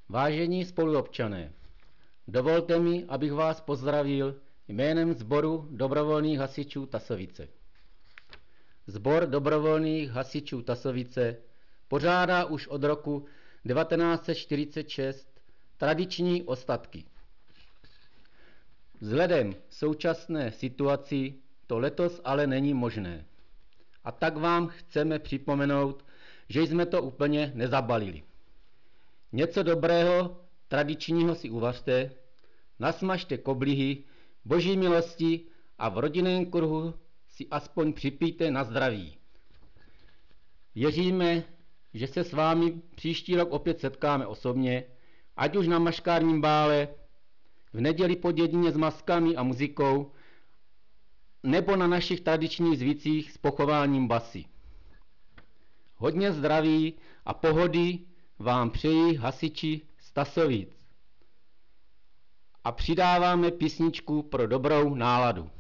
Vážení spoluobčané, dovolte mi, abych vás pozdravil jménem Sboru dobrovolných hasičů Tasovice. Sbor dobrovolných hasičů Tasovice pořádá už od roku 1946 tradiční ostatky. Vzhledem k současné situaci to letos ale není možné. A tak vám chceme připomenout, že jsme to úplně nezabalili. Něco dobrého, tradičního si uvařte, nasmažte koblihy, boží milosti a v rodinném kruhu si aspoň připijte na zdraví. Věříme, že se s vámi příští rok opět setkáme osobně, ať už na maškárním bále, v neděli po dědině s maskami a muzikou, nebo na našich tradičních zvicích s pochováním basy. Hodně zdraví a pohody vám přejí hasiči z Tasovic. A přidáváme písničku pro dobrou náladu.